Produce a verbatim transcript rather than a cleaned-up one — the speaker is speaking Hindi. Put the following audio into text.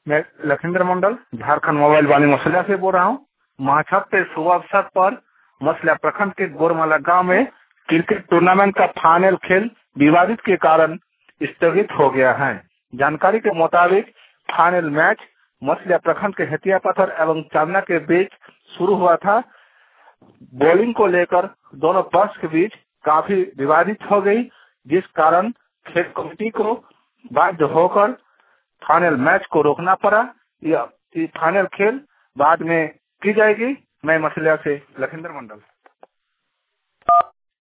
मैं लखिंदर मंडल झारखंड मोबाइल वाली मसलिया से बोल रहा हूँ। महाछत के शुभ अवसर पर मसलिया प्रखंड के गोरमाला गांव में क्रिकेट टूर्नामेंट का फाइनल खेल विवादित के कारण स्थगित हो गया है। जानकारी के मुताबिक फाइनल मैच मसलिया प्रखंड के हथिया पत्थर एवं चांदना के बीच शुरू हुआ था। बॉलिंग को लेकर दोनों पक्ष के बीच काफी विवादित हो गई, जिस कारण खेल कमेटी को बाध्य होकर फाइनल मैच को रोकना पड़ा। यह फाइनल खेल बाद में की जाएगी। मैं मसलिया से लखिंदर मंडल।